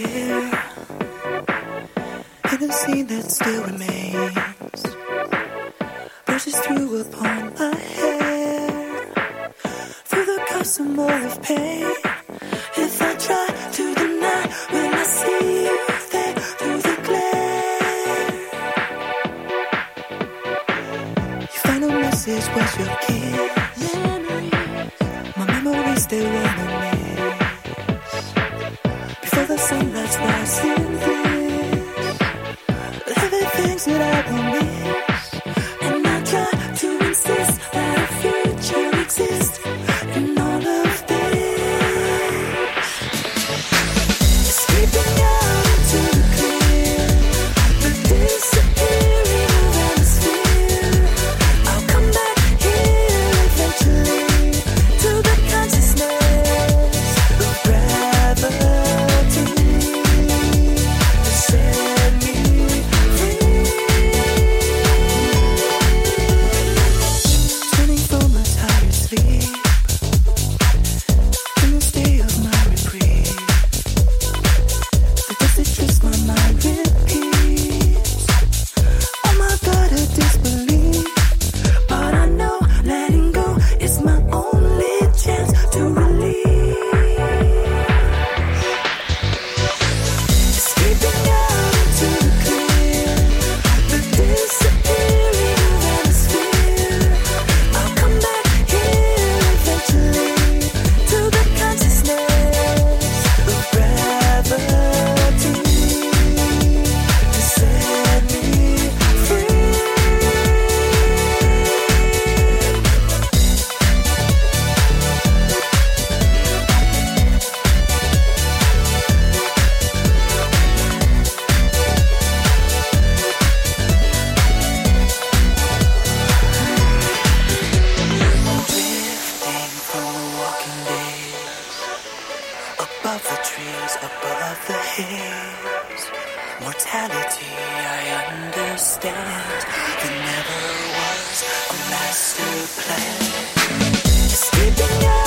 here in a scene that still remains. Brushes through upon my hair, through the gossamer of pain. If I try to deny, will I see you there through the glare? Your final message was your kiss. My memories, they were no miss. Before the sunlight's rising bliss, living things that I will miss. And I try to insist that a future exists in all of this. Escaping out into the clear, but disappearing of atmosphere. I'll come back here eventually to the consciousness of gravity to set me free. Turning from my tired sleep in the stay of my reprieve. The dust is just my mind repeats. Oh my God, a disbelief. But I know letting go is my only chance to release. Escaping out into the clear, but disappearing of atmosphere. I'll come back here eventually to the consciousness of gravity to set me free. Drifting from the walking days, above the trees, above the hills. Mortality, I understand. There never was a master plan. Escaping out